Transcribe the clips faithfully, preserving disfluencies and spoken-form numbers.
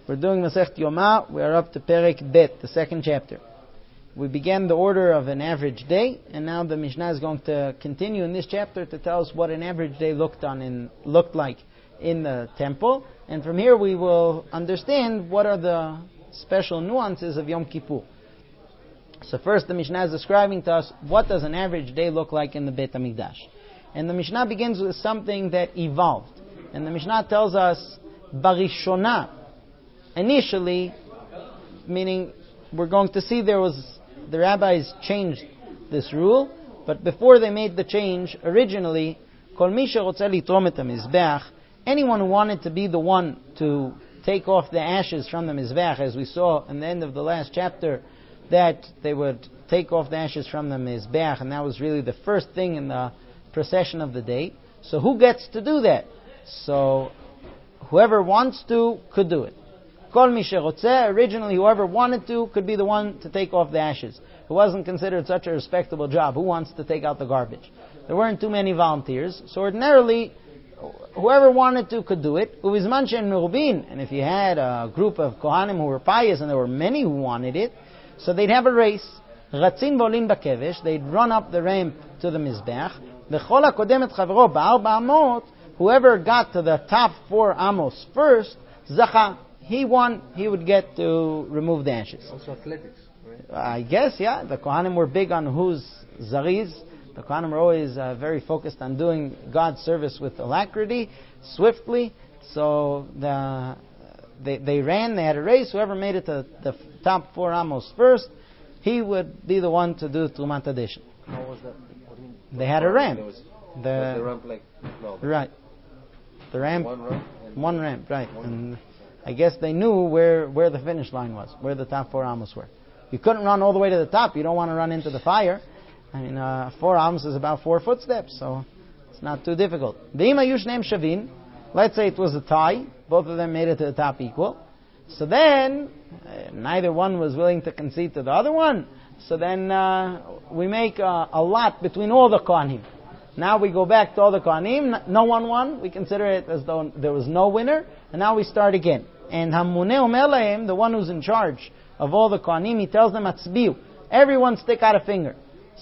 We're doing Masechet Yoma. We are up to Perek Bet, the second chapter. We began the order of an average day, and now the Mishnah is going to continue in this chapter to tell us what an average day looked on in, looked like in the temple. And from here we will understand what are the special nuances of Yom Kippur. So first the Mishnah is describing to us what does an average day look like in the Beit HaMikdash. And the Mishnah begins with something that evolved. And the Mishnah tells us, Barishona, initially, meaning we're going to see there was, the rabbis changed this rule, but before they made the change, originally, Kol mi sherotze litrom et hamizbeach, anyone who wanted to be the one to take off the ashes from the mizbeach, as we saw in the end of the last chapter, that they would take off the ashes from the mizbeach, and that was really the first thing in the procession of the day. So who gets to do that? So whoever wants to could do it. Kol mi sherotze, originally whoever wanted to could be the one to take off the ashes. It wasn't considered such a respectable job. Who wants to take out the garbage? There weren't too many volunteers, so ordinarily whoever wanted to could do it. Uvizman she'en merubin, and if you had a group of Kohanim who were pious and there were many who wanted it, so they'd have a race. Ratzin volin bakevesh, they'd run up the ramp to the mizbeach. V'chol hakodem et chavro ba'arba amot, whoever got to the top four amos first, zacha, he won, he would get to remove the ashes. Also athletics, right? I guess, yeah. The Kohanim were big on who's zariz. The Kohanim were always uh, very focused on doing God's service with alacrity, swiftly. So the they, they ran, they had a race. Whoever made it to the top four amos first, he would be the one to do Trumat Hadeshin. How was that? What do you mean? They had a ramp. Was, the, was the ramp like... No, right. The ramp. One ramp? One ramp, right. One. And I guess they knew where, where the finish line was, where the top four amos were. You couldn't run all the way to the top. You don't want to run into the fire. I mean, uh, four amos is about four footsteps, so it's not too difficult. V'ima yushneim shavin. Let's say it was a tie. Both of them made it to the top equal. So then, uh, neither one was willing to concede to the other one. So then uh, we make a, a lot between all the Kohanim. Now we go back to all the Kohanim. No one won. We consider it as though there was no winner. And now we start again. And Hamuneh Omer Lahem, the one who's in charge of all the Kohanim, he tells them, Atzbiu, everyone stick out a finger.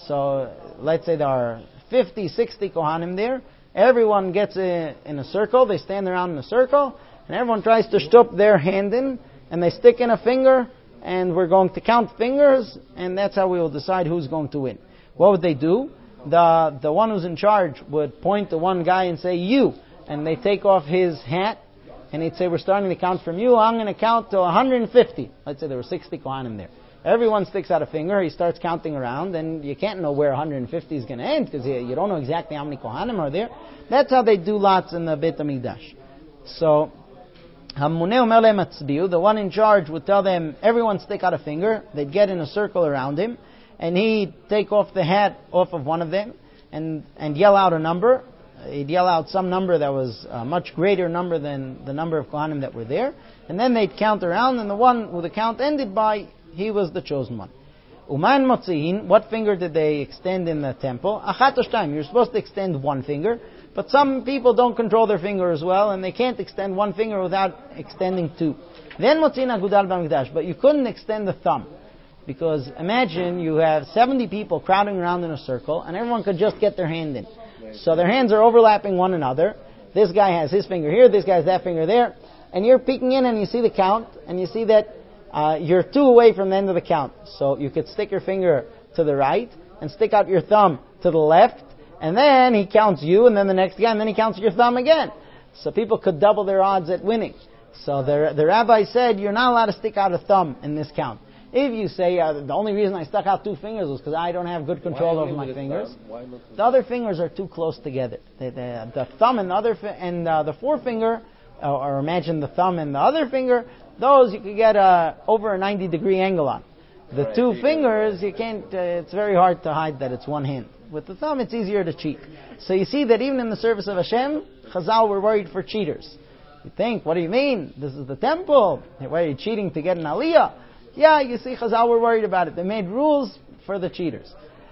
So let's say there are fifty, sixty Kohanim there. Everyone gets a, in a circle. They stand around in a circle. And everyone tries to shtup their hand in. And they stick in a finger. And we're going to count fingers. And that's how we will decide who's going to win. What would they do? The the one who's in charge would point to one guy and say, you. And they take off his hat. And he'd say, we're starting to count from you. I'm going to count to one hundred fifty. Let's say there were sixty Kohanim there. Everyone sticks out a finger. He starts counting around. And you can't know where one hundred fifty is going to end. Because you, you don't know exactly how many Kohanim are there. That's how they do lots in the Beit HaMikdash. So, Hamuneh Omer Lehem Atzbiu, the one in charge would tell them, everyone stick out a finger. They'd get in a circle around him. And he'd take off the hat off of one of them. And, and yell out a number. He'd yell out some number that was a much greater number than the number of Kohanim that were there. And then they'd count around, and the one who the count ended by, he was the chosen one. Uman Motzihin, what finger did they extend in the temple? Achat o shtayim, you're supposed to extend one finger. But some people don't control their finger as well, and they can't extend one finger without extending two. Then Motzihin Agudal B'Mikdash, but you couldn't extend the thumb. Because imagine you have seventy people crowding around in a circle, and everyone could just get their hand in. So their hands are overlapping one another. This guy has his finger here, this guy has that finger there. And you're peeking in and you see the count, and you see that uh, you're two away from the end of the count. So you could stick your finger to the right and stick out your thumb to the left, and then he counts you, and then the next guy, and then he counts your thumb again. So people could double their odds at winning. So the, the rabbi said, you're not allowed to stick out a thumb in this count. If you say, uh, the only reason I stuck out two fingers was because I don't have good control over my fingers, the other fingers are too close together. The, the, the thumb and the other fi- and uh, the forefinger, uh, or imagine the thumb and the other finger, those you could get uh, over a ninety degree angle on. The right, two fingers, you can't, uh, it's very hard to hide that it's one hand. With the thumb, it's easier to cheat. So you see that even in the service of Hashem, Chazal were worried for cheaters. You think, what do you mean? This is the temple. Why are you cheating to get an aliyah? Yeah, you see, Chazal were worried about it. They made rules for the cheaters.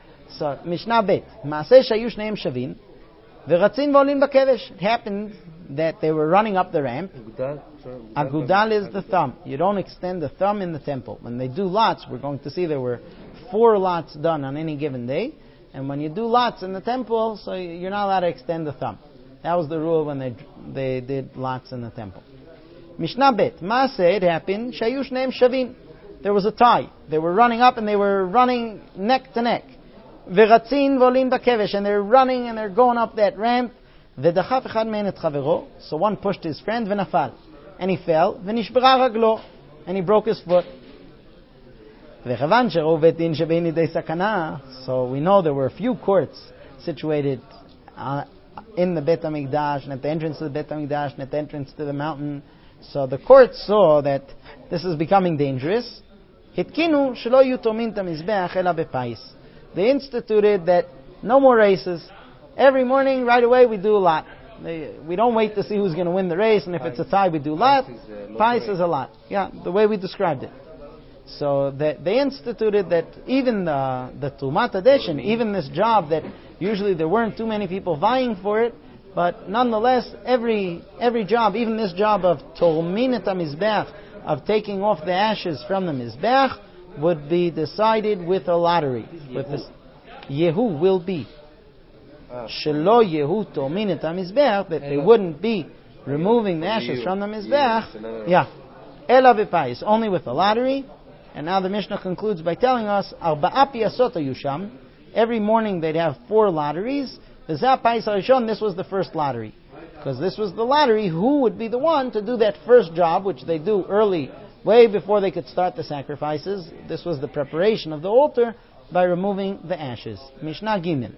So, Mishnah Bet. Maaseh shayu shneim shavin, v'ratzin v'olin b'kevesh. It happened that they were running up the ramp. Agudal, Agudal is the thumb. You don't extend the thumb in the temple. When they do lots, we're going to see there were four lots done on any given day. And when you do lots in the temple, so you're not allowed to extend the thumb. That was the rule when they they did lots in the temple. Mishnah Bet. Maaseh, it happened, Shayush Neim Shavin. There was a tie. They were running up and they were running neck to neck. V'ratzin volim bakevesh. And they're running and they're going up that ramp. V'dachaf echad me'en et chavero. So one pushed his friend, v'nafal. And he fell. V'nishbara raglo. And he broke his foot. So we know there were a few courts situated uh, in the Bet HaMikdash, and at the entrance to the Bet HaMikdash, and at the entrance to the mountain. So the court saw that this is becoming dangerous. They instituted that no more races. Every morning, right away, we do a lot. We don't wait to see who's going to win the race, and if it's a tie, we do a lot. Pais is a lot. Yeah, the way we described it. So that they instituted that even the the Tumat Adeshin, even this job that usually there weren't too many people vying for it, but nonetheless every every job, even this job of Tormin HaMizbeach, of taking off the ashes from the Mizbeach, would be decided with a lottery. With this, Yehu will be Shelo Yehu Tormin HaMizbeach, that they wouldn't be removing the ashes from the Mizbeach. Yeah, Ela B'Pais, only with a lottery. And now the Mishnah concludes by telling us, Arba'a piyasot yusham. Every morning they'd have four lotteries. This was the first lottery. Because this was the lottery, who would be the one to do that first job, which they do early, way before they could start the sacrifices. This was the preparation of the altar by removing the ashes. Mishnah Gimel.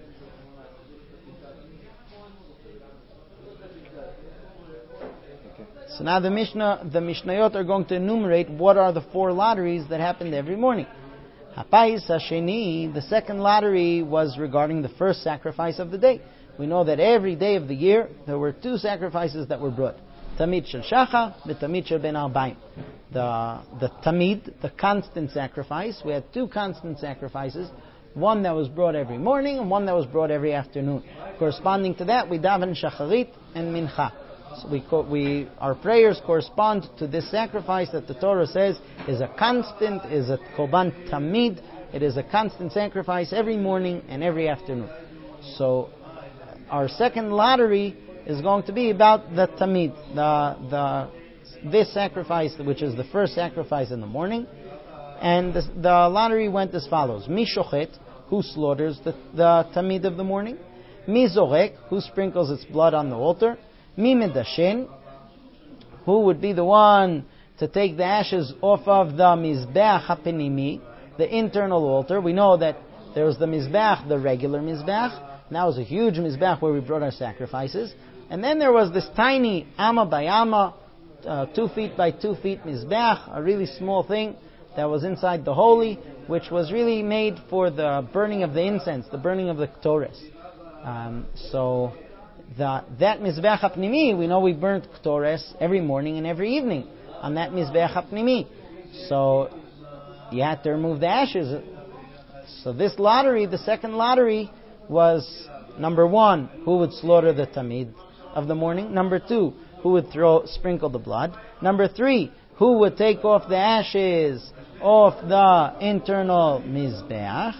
So now the Mishnah, the Mishnayot are going to enumerate what are the four lotteries that happened every morning. Hapais Hasheni, the second lottery was regarding the first sacrifice of the day. We know that every day of the year there were two sacrifices that were brought. Tamid Shel Shachar, the Tamid Shel Ben Arbaim. The the Tamid, the constant sacrifice. We had two constant sacrifices. One that was brought every morning and one that was brought every afternoon. Corresponding to that, we daven Shacharit and Mincha. So we, we, our prayers correspond to this sacrifice that the Torah says is a constant, is a Korban Tamid. It is a constant sacrifice every morning and every afternoon. So our second lottery is going to be about the Tamid, the, the, this sacrifice, which is the first sacrifice in the morning. And the, the lottery went as follows. Mi Shochet, who slaughters the, the Tamid of the morning. Mi Zorek, who sprinkles its blood on the altar. Mi Medashen, who would be the one to take the ashes off of the Mizbeach HaPenimi, the internal altar. We know that there was the Mizbeach, the regular Mizbeach. And that was a huge Mizbeach where we brought our sacrifices. And then there was this tiny Amma by Amma, uh, two feet by two feet Mizbeach, a really small thing that was inside the holy, which was really made for the burning of the incense, the burning of the Ktores. Um, so... The, that Mizbeach HaPnimi, we know we burnt Ktores every morning and every evening on that Mizbeach HaPnimi. So you had to remove the ashes. So this lottery, the second lottery, was number one, who would slaughter the Tamid of the morning. Number two, who would throw sprinkle the blood. Number three, who would take off the ashes off the internal Mizbeach.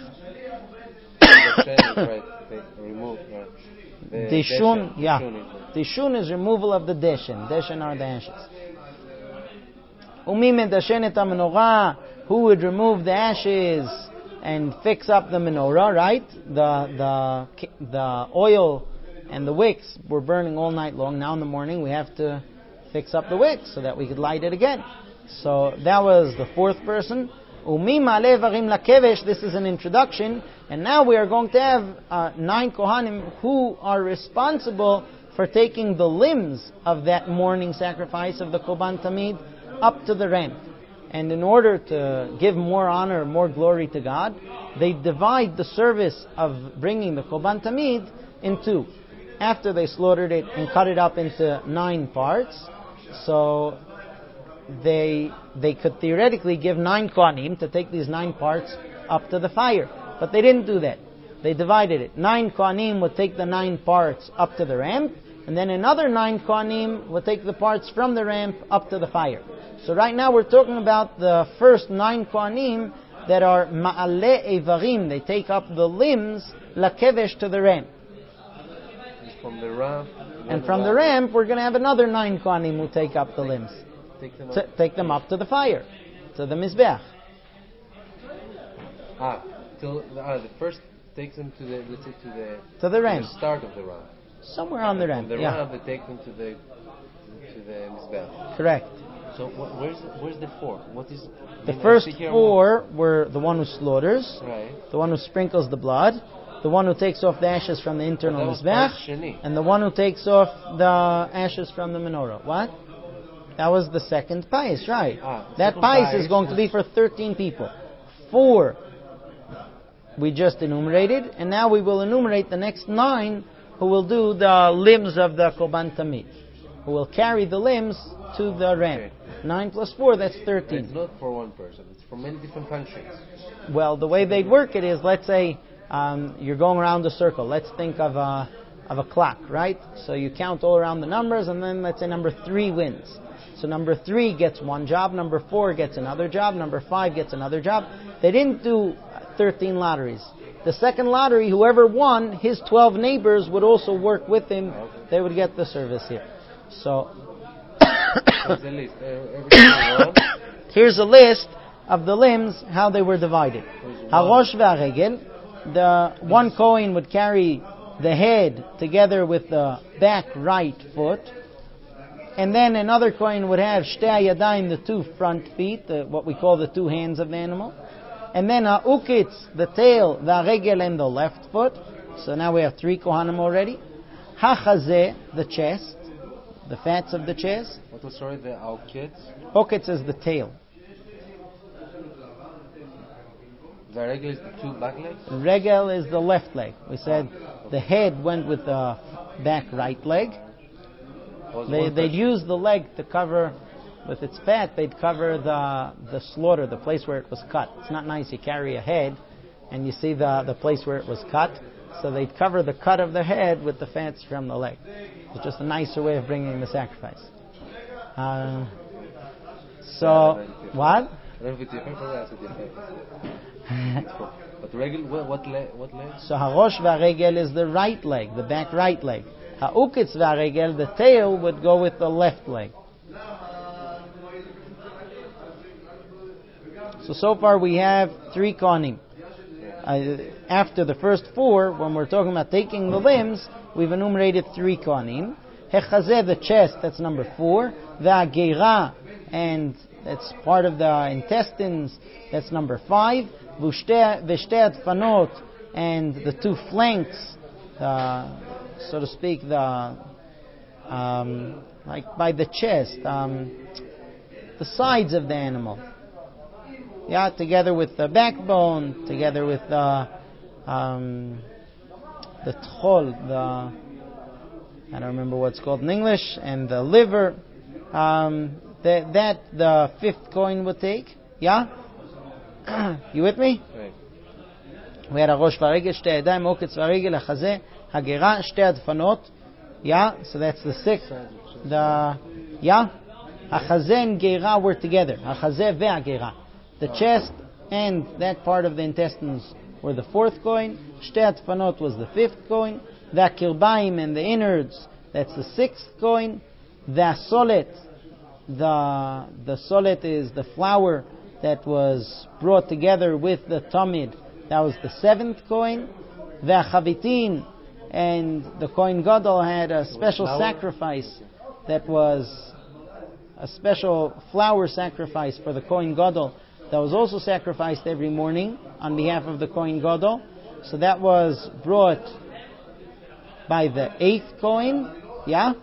Remove, right. Dishun, yeah. Dishun is removal of the deshen. Deshen are the ashes. Umi medashen et menorah, who would remove the ashes and fix up the menorah, right? The the the oil and the wicks were burning all night long. Now in the morning we have to fix up the wicks so that we could light it again. So that was the fourth person. Umi ma'aleh varim lakevesh. This is an introduction. And now we are going to have uh, nine Kohanim who are responsible for taking the limbs of that morning sacrifice of the Korban Tamid up to the ramp. And in order to give more honor, more glory to God, they divide the service of bringing the Korban Tamid in two. After they slaughtered it and cut it up into nine parts, so they they could theoretically give nine Kohanim to take these nine parts up to the fire. But they didn't do that. They divided it. Nine Kohanim would take the nine parts up to the ramp, and then another nine kohanim will take the parts from the ramp up to the fire. So right now we're talking about the first nine kohanim that are ma'ale evarim. They take up the limbs lakevesh to the ramp. From the ramp. And from the ramp, we're going to have another nine kohanim who take up the limbs. Take them, T- take them up to the fire, to the mizbeach. Ah, till ah, the first takes them to the let's say to the to the ramp. To the start of the ramp. Somewhere on the ramp. From the yeah. ramp, they take them to the to the mizbeach. Correct. So wh- where's where's the four? What is the first four were the one who slaughters, right. the one who sprinkles the blood, the one who takes off the ashes from the internal mizbeach, and the one who takes off the ashes from the menorah. What? That was the second pais, right? Ah, that pais is going to be for thirteen people. Four we just enumerated, and now we will enumerate the next nine who will do the limbs of the Korban Tamid, who will carry the limbs to the ramp. Okay. Nine plus four, that's thirteen. It's not for one person, it's for many different functions. Well, the way they'd work it is, let's say um, you're going around a circle. Let's think of a, of a clock, right? So you count all around the numbers, and then let's say number three wins. So number three gets one job, number four gets another job, number five gets another job. They didn't do thirteen lotteries. The second lottery, whoever won, his twelve neighbors would also work with him. They would get the service here. So here's a list of the limbs, how they were divided. Harosh v'aregel, the one Kohen would carry the head together with the back right foot, and then another Kohen would have shtei yadayim, the two front feet, the, what we call the two hands of the animal, and then ha'ukitz, the tail, v'aregel, and the left foot. So now we have three Kohanim already. Hachazeh, the chest, the fats of the chest. What was sorry, the ukitz? Ukitz is the tail. The regel is the two back legs? Regel is the left leg. We said the head went with the back right leg. They, they'd use the leg to cover, with its fat, they'd cover the the slaughter, the place where it was cut. It's not nice you carry a head and you see the, the place where it was cut. So they'd cover the cut of the head with the fats from the leg. It's just a nicer way of bringing the sacrifice. Uh, so, what? But regel, what leg? What leg? So harosh v'aregel is the right leg, the back right leg. Ha'ukitz v'aregel, the tail would go with the left leg. So so far we have three kohanim. Uh, after the first four, when we're talking about taking the limbs, we've enumerated three kohanim. Hechazeh, the chest, that's number four. V'ageira, and that's part of the intestines, that's number five. V'shtei adfanot, and the two flanks, uh, so to speak, the um, like by the chest, um, the sides of the animal. Yeah, together with the backbone, together with the um, the tchol, the I don't remember what it's called in English, and the liver. Um, that that the fifth coin would take. Yeah, you with me? Right. We had a rosh v'aregel, shtei yadayim, oketz v'aregel, hachazeh, hagera, shtei adfanot. Yeah, so that's the sixth. The yeah, hachazeh and gera were together. Hachazeh ve'agera. The chest and that part of the intestines were the fourth coin. Shtei adfanot was the fifth coin. The kirbaim and the innards, that's the sixth coin. The solet, the the solet is the flour that was brought together with the tamid. That was the seventh coin. The chavitin, and the Kohen Gadol had a special sacrifice that was a special flour sacrifice for the Kohen Gadol that was also sacrificed every morning on behalf of the Kohen Gadol. So that was brought by the eighth Kohen. Yeah?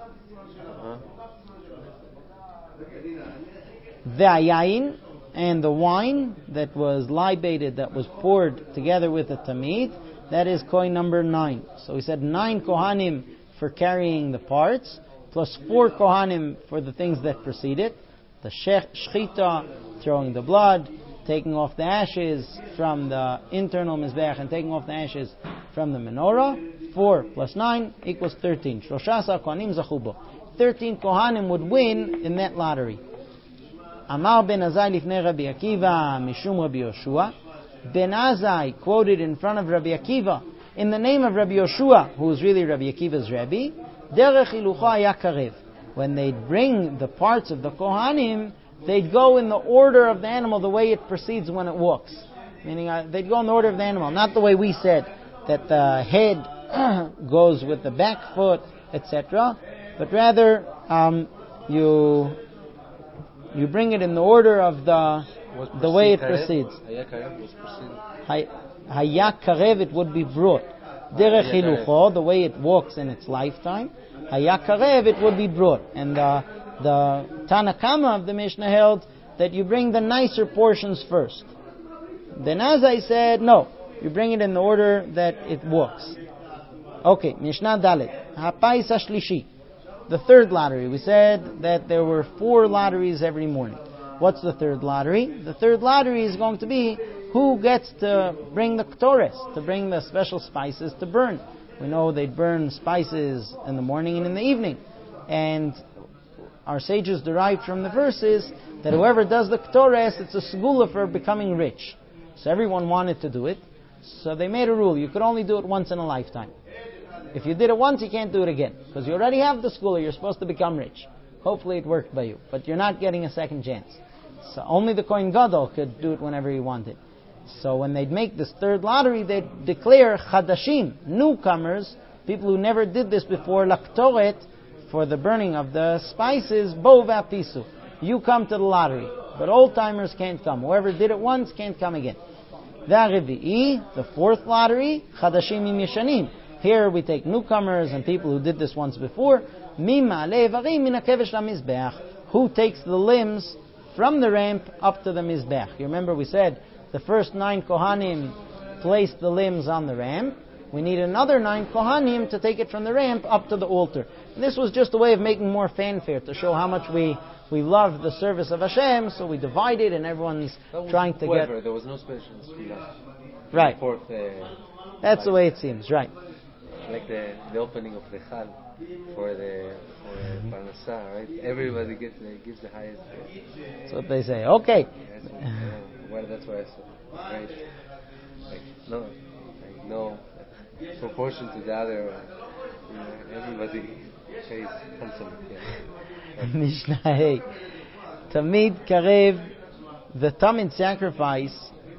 The ayayin, and the wine that was libated, that was poured together with the tamid, that is coin number nine. So we said nine kohanim for carrying the parts, plus four kohanim for the things that precede it. The shechita, throwing the blood, taking off the ashes from the internal Mizbeach and taking off the ashes from the menorah. four plus nine equals thirteen. Shloshasa Kohanim zachu bo. thirteen Kohanim would win in that lottery. Amar ben Azai lifnei Rabbi Akiva mishum Rabbi Yoshua. Ben Azai quoted in front of Rabbi Akiva in the name of Rabbi Yoshua, who is really Rabbi Akiva's Rabbi. Derech hilucha haya karev. When they'd bring the parts of the Kohanim, they'd go in the order of the animal, the way it proceeds when it walks. Meaning, uh, they'd go in the order of the animal, not the way we said, that the head goes with the back foot, et cetera. But rather, um, you you bring it in the order of the the way it proceeds. Haya karev, it would be brought. Derech hilucho, the way it walks in its lifetime. Haya karev, it would be brought. And the, the Tanakama of the Mishnah held that you bring the nicer portions first. Then Azai said, no, you bring it in the order that it walks. Okay, Mishnah Dalet. Hapais Ashlishi. The third lottery. We said that there were four lotteries every morning. What's the third lottery? The third lottery is going to be who gets to bring the ktores, to bring the special spices to burn. We know they burn spices in the morning and in the evening. And our sages derived from the verses that whoever does the ktores, it's a segula for becoming rich. So everyone wanted to do it. So they made a rule. You could only do it once in a lifetime. If you did it once, you can't do it again. Because you already have the segula, you're supposed to become rich. Hopefully it worked by you. But you're not getting a second chance. So only the Kohen Gadol could do it whenever he wanted. So when they'd make this third lottery, they'd declare chadashim, newcomers, people who never did this before, laktoret, for the burning of the spices, bo v'apisu. You come to the lottery, but old-timers can't come. Whoever did it once can't come again. V'arevi'i, the fourth lottery, chadashim im yeshanim. Here we take newcomers and people who did this once before. Mima le'evarim min hakevesh lamizbeach. Who takes the limbs from the ramp up to the mizbeach? You remember we said the first nine Kohanim placed the limbs on the ramp. We need another nine Kohanim to take it from the ramp up to the altar. And this was just a way of making more fanfare to show how much we, we love the service of Hashem. So we divided and everyone's trying to whoever. get... There was no special tefillah. Right. Fourth, uh, That's the way it seems, right. Like the, the opening of the Chal for the for the Parnassah, right? Everybody gets the, gives the highest. That's what they say. Okay. That's what, uh, well, that's what I saw. Right? Like no, like no proportion to the other. Uh, you know, everybody pays handsome. Yeah. Mishnah Hey. Tamid Karev, the Tamid sacrifice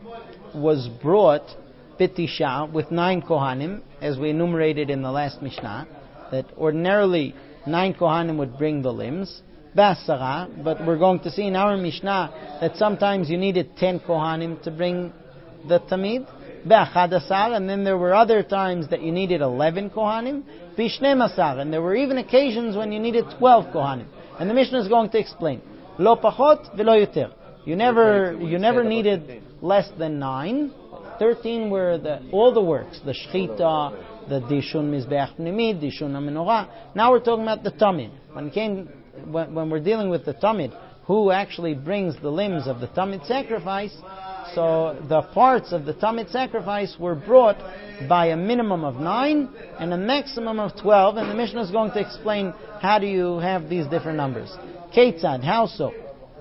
was brought B'tisha with nine Kohanim, as we enumerated in the last Mishnah, that ordinarily nine Kohanim would bring the limbs, B'asara, but we're going to see in our Mishnah that sometimes you needed ten Kohanim to bring the Tamid, B'achadasar, and then there were other times that you needed eleven Kohanim, B'shnemasar, and there were even occasions when you needed twelve Kohanim. And the Mishnah is going to explain, Lo pachot v'lo yuter. You never, you never needed less than nine. Thirteen were the, all the works, the shchita, the dishun mizbeach pnimid, dishun menorah. Now we're talking about the tamid. When came, when, when we're dealing with the tamid, who actually brings the limbs of the tamid sacrifice, so the parts of the tamid sacrifice were brought by a minimum of nine and a maximum of twelve, and the Mishnah is going to explain how do you have these different numbers. Ketzad, how so?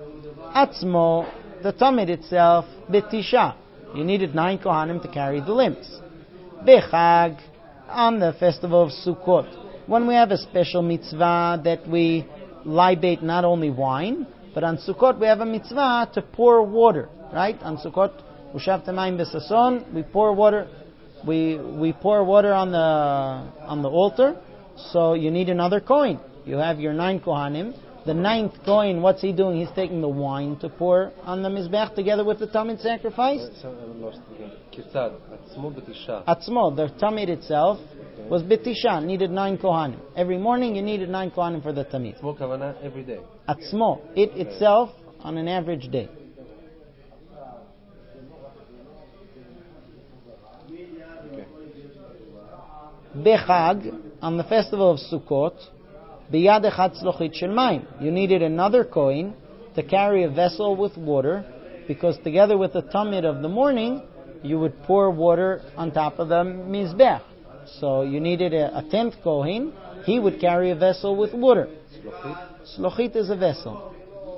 Atzmo, the tamid itself, betisha. You needed nine Kohanim to carry the limbs. Bechag, on the festival of Sukkot, when we have a special mitzvah that we libate not only wine, but on Sukkot we have a mitzvah to pour water, right? On Sukkot, Ushav Tamayim B'Sason, we pour water, we we pour water on the on the altar. So you need another coin. You have your nine Kohanim. The ninth coin, what's he doing? He's taking the wine to pour on the Mizbech together with the Tamid sacrifice. Atzmo, the Tamid itself was B'tisha, needed nine Kohanim. Every morning you needed nine Kohanim for the Tamid. Atzmo kavana every day. Atzmo, it itself on an average day. Bechag, on the festival of Sukkot, Biyad echad tzlochit shel mayim. You needed another coin to carry a vessel with water. because together with the tamid of the morning, you would pour water on top of the mizbech. So you needed a, a tenth kohen. He would carry a vessel with water. Slochit is a vessel.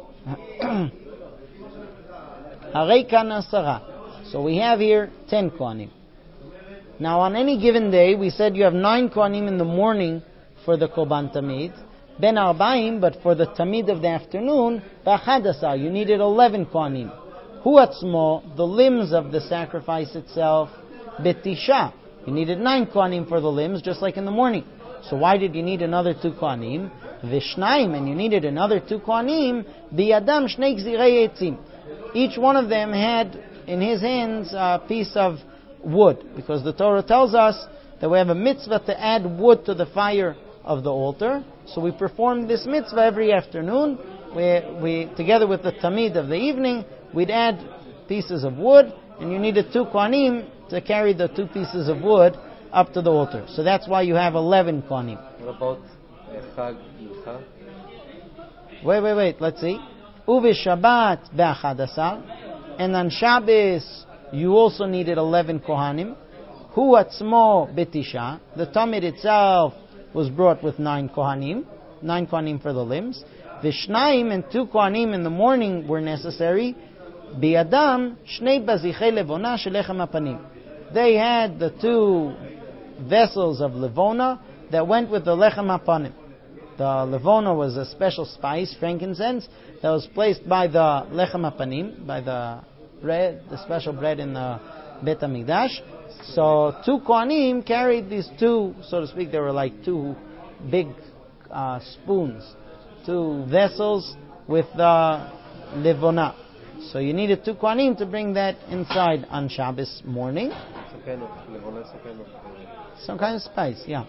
So we have here ten kohanim. Now on any given day, we said you have nine kohanim in the morning for the korban tamid, ben arbaim, but for the tamid of the afternoon, b'achadasar, you needed eleven kohanim. Hu atzmo, the limbs of the sacrifice itself, betisha, you needed nine kohanim for the limbs, just like in the morning. So why did you need another two kohanim? Vishnaim, and you needed another two kohanim, biyadam shnei gzirei etzim. Each one of them had in his hands a piece of wood, because the Torah tells us that we have a mitzvah to add wood to the fire of the altar. So we perform this mitzvah every afternoon. We, we together with the tamid of the evening, we'd add pieces of wood, and you needed two kohanim to carry the two pieces of wood up to the altar. So that's why you have eleven kohanim. What about Chag Mincha? Wait, wait, wait. Let's see. Uve Shabbat be'achadasar, and on Shabbos you also needed eleven kohanim. Hu atzmo betisha. The tamid itself was brought with nine kohanim, nine kohanim for the limbs. Vishnaim, and two kohanim in the morning were necessary. Biadam shnei bazichei levona shelechem apanim. They had the two vessels of levona that went with the lechem apanim. The levona was a special spice, frankincense, that was placed by the lechem apanim, by the bread, the special bread in the Bet HaMikdash. So two kohanim carried these two, so to speak, they were like two big uh, spoons, two vessels with the levona. So you needed two kohanim to bring that inside on Shabbos morning. Some kind of levona, some kind of some kind of spice, yeah.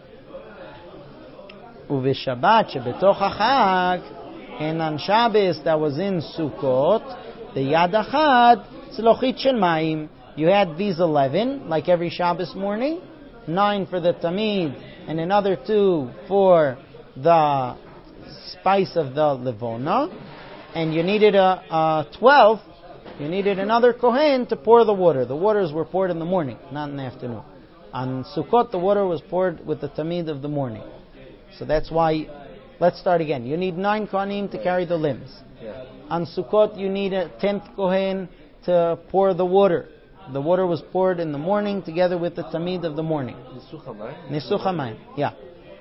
Uveshabbat shebetoch hachag, and on Shabbos that was in Sukkot, the Yad Achad tzlochit shel mayim. You had these eleven, like every Shabbos morning, nine for the tamid, and another two for the spice of the levona, and you needed a, a twelfth. You needed another kohen to pour the water. The waters were poured in the morning, not in the afternoon. On Sukkot, the water was poured with the tamid of the morning. So that's why. Let's start again. You need nine kohanim to carry the limbs. Yeah. On Sukkot, you need a tenth kohen to pour the water. The water was poured in the morning together with the tamid of the morning. Nisuch hamayim. Yeah.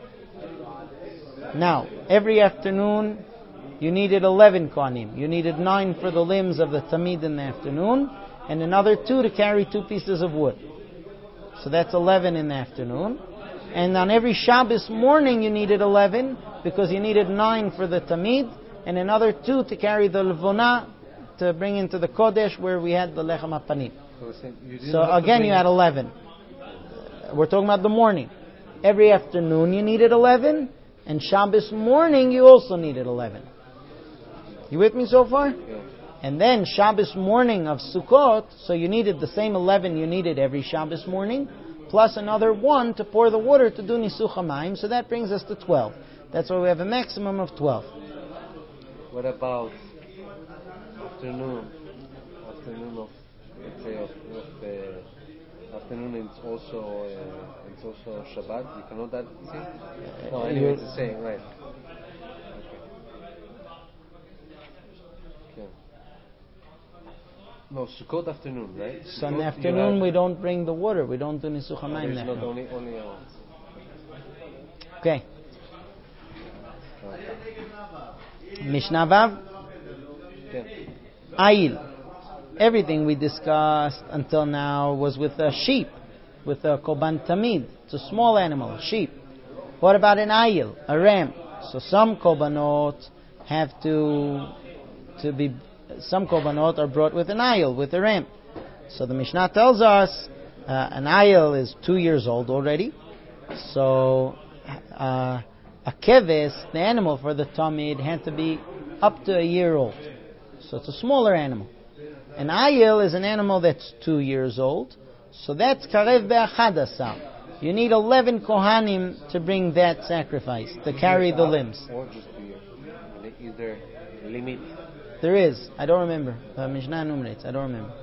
Now, every afternoon, you needed eleven kohanim. You needed nine for the limbs of the tamid in the afternoon, and another two to carry two pieces of wood. So that's eleven in the afternoon. And on every Shabbos morning, you needed eleven, because you needed nine for the tamid, and another two to carry the levona to bring into the Kodesh where we had the lechem hapanim. So again, you had eleven. We're talking about the morning. Every afternoon you needed eleven, and Shabbos morning you also needed eleven. You with me so far? Yeah. And then Shabbos morning of Sukkot, so you needed the same eleven you needed every Shabbos morning, plus another one to pour the water to do Nisuch HaMayim, so that brings us to twelve. That's why we have a maximum of twelve. What about afternoon? Afternoon of, let's say, of, of uh, afternoon, it's also uh, it's also Shabbat. You cannot that see? No, anyway, it's the same, right? Okay. No, Sukkot afternoon, right? So in the Sukkot, afternoon have, we don't bring the water. We don't do Nisuch HaMayim in the there's not afternoon. only only uh, Okay. Mishnah Vav. okay. Ayil. Everything we discussed until now was with a sheep, with a korban tamid. It's a small animal, sheep. What about an ayil, a ram? So some korbanot have to to be. Some korbanot are brought with an ayil, with a ram. So the Mishnah tells us uh, an ayil is two years old already. So uh, a keves, the animal for the tamid, had to be up to a year old. So it's a smaller animal. An ayil is an animal that's two years old. So that's karev be'achadasar. You need eleven kohanim to bring that sacrifice, to carry the limbs. Or just the, is there limit There is. I don't remember. The Mishnah enumerates. I don't remember.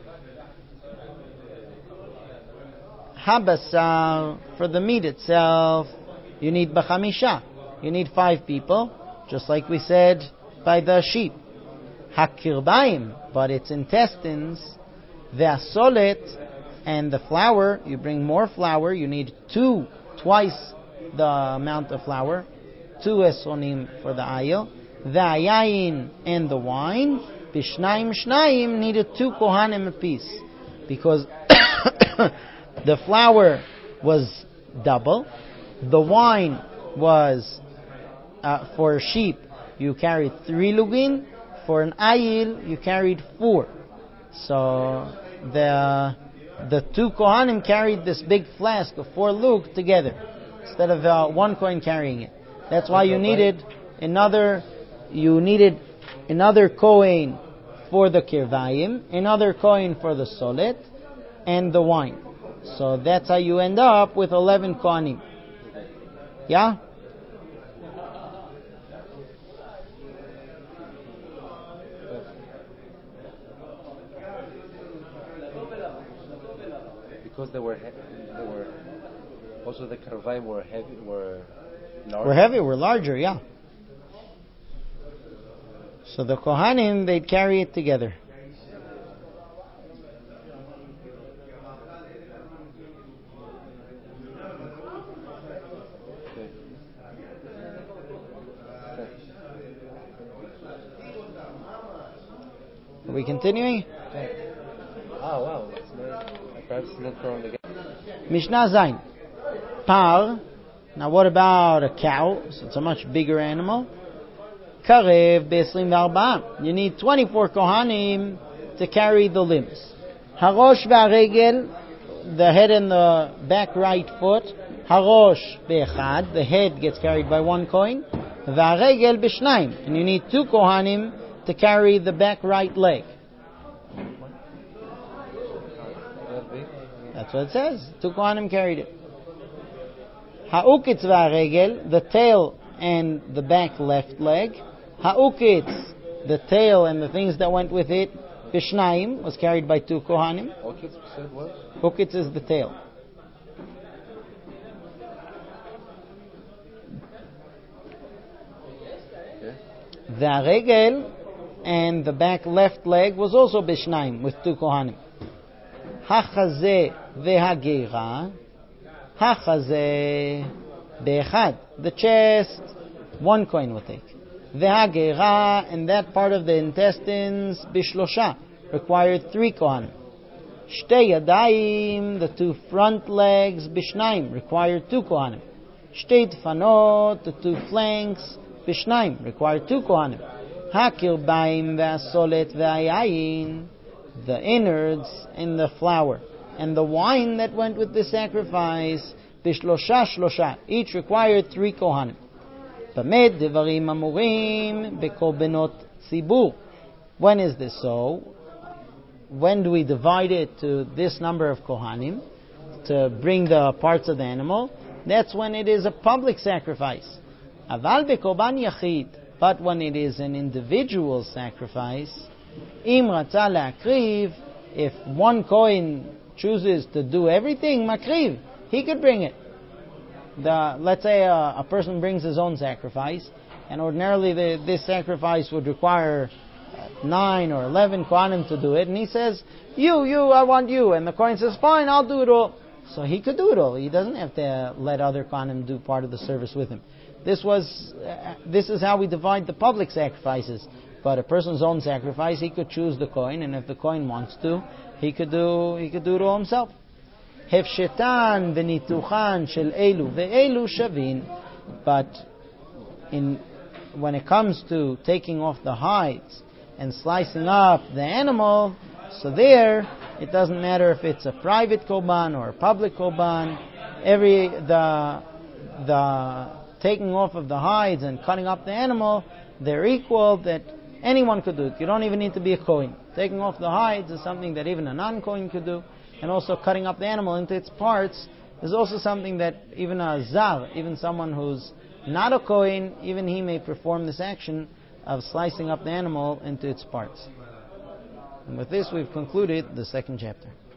Habasar, for the meat itself, you need b'chamisha. You need five people, just like we said by the sheep. Hakirbaim, but its intestines, ve'asolet, and the flour, you bring more flour, you need two, twice the amount of flour, two esonim for the ayil, ve'ayayin, and the wine, b'shnaim shnaim, needed two kohanim apiece, because the flour was double, the wine was, uh, for sheep, you carried three lugin, for an ayil, you carried four. So, the the two kohanim carried this big flask of four lug together, instead of uh, one kohen carrying it. That's why you needed another, you needed another kohen for the kirvayim, another kohen for the solet, and the wine. So that's how you end up with eleven kohanim. Yeah? Because they were, he- they were also the karvaim were heavy, were large. We're heavy, we're larger, yeah. So the kohanim, they'd carry it together. Are we continuing? Oh wow, it's not, perhaps not from the Mishnah Zayin. Par. Now what about a cow? So it's a much bigger animal. Karev be'esrim ve'arba'a. You need twenty-four kohanim to carry the limbs. Harosh ve'aregel, the head and the back right foot. Harosh be'echad, the head gets carried by one kohen. Ve'aregel be'shnaim, and you need two kohanim to carry the back right leg. That's what it says. Two kohanim carried it. Ha'ukitz v'aregel, the tail and the back left leg. Ha'ukitz, the tail and the things that went with it. Bishnaim was carried by two kohanim. Ukitz said what? Hukitz is the tail. Yeah. V'aregel and the back left leg was also bishnaim with two kohanim. Hachazeh ve'hageira. Hachazeh be'echad. The chest, one kohen will take. Ve'hageira, and that part of the intestines, bishlosha, required three kohanim. Shtei yadayim, the two front legs, bishnaim, required two kohanim. Shtei tfanot, the two flanks, bishnaim, required two kohanim. Hakirbaim ve'asolet ve'ayayin, the innards and the flour, and the wine that went with the sacrifice, bishlosha shlosha, each required three kohanim. Bamed devarim amurim bekorbanot tzibur. When is this so? When do we divide it to this number of kohanim to bring the parts of the animal? That's when it is a public sacrifice. Aval bekorban yachid, but when it is an individual sacrifice, im ratza la'akriv, if one kohen chooses to do everything, makriv, he could bring it. The, let's say a, a person brings his own sacrifice, and ordinarily the, this sacrifice would require nine or eleven kohanim to do it, and he says, you, you, I want you, and the kohen says, fine, I'll do it all. So he could do it all. He doesn't have to let other kohanim do part of the service with him. This was, uh, this is how we divide the public sacrifices. But a person's own sacrifice, he could choose the kohen, and if the kohen wants to, he could do, he could do it all himself. Hefshetan v'nituchan shel elu ve'elu shavin. But in when it comes to taking off the hides and slicing up the animal, so there it doesn't matter if it's a private korban or a public korban. Every the the taking off of the hides and cutting up the animal, they're equal. That anyone could do it. You don't even need to be a kohen. Taking off the hides is something that even a non-kohen could do. And also cutting up the animal into its parts is also something that even a zar, even someone who's not a kohen, even he may perform this action of slicing up the animal into its parts. And with this we've concluded the second chapter.